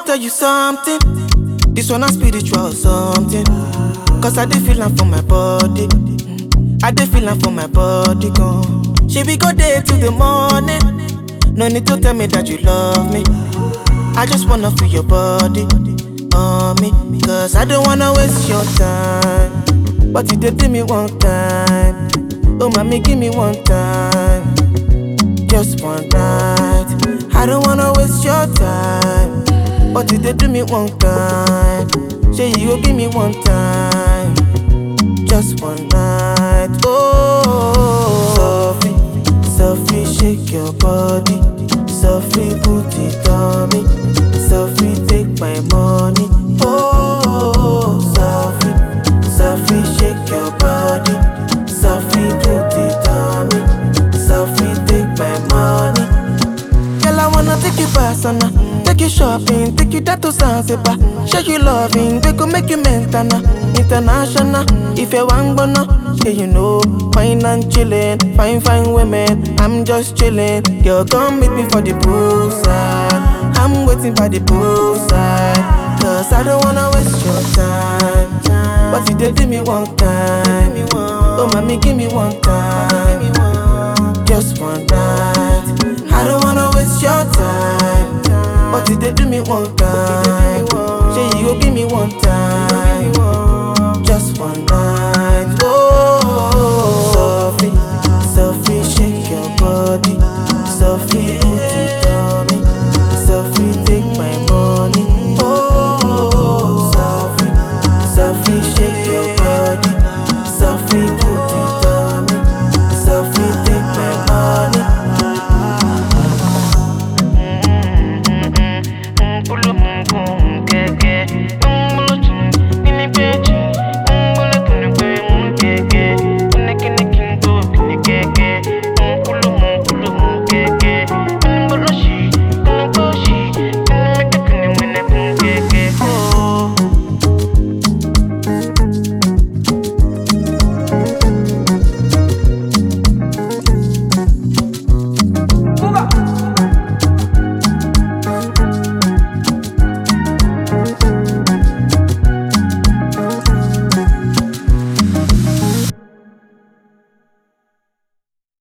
tell you something. This one a spiritual something. Cause I dey feel am for my body. I dey feel am for my body gone. She be go day till the morning. No need to tell me that you love me. I just wanna feel your body on me. Cause I don't wanna waste your time. But you did do me one time. Oh mommy, give me one time. Just one night. I don't wanna waste your time. But you did do me one time. Say you go give me one time. Just one night. Oh, Sophie, Sophie, shake your body. Sophie, put it on me. Sophie, take my money. Oh, Sophie, Sophie, shake your body. Sophie, put it on me. Sophie, take my money. Girl, I wanna take you personal. Take you shopping, take you that to Zanzibar. Show you loving, they go make you mental, international. If you want gonna, yeah you know, fine and chillin', fine women. I'm just chillin'. Girl, come meet me for the poolside. I'm waiting by the poolside. Cause I don't wanna waste your time. But you did me one time. Oh mommy, give me one time. Just one night. I don't wanna waste your time. But you did me one time. Say you go give me one time.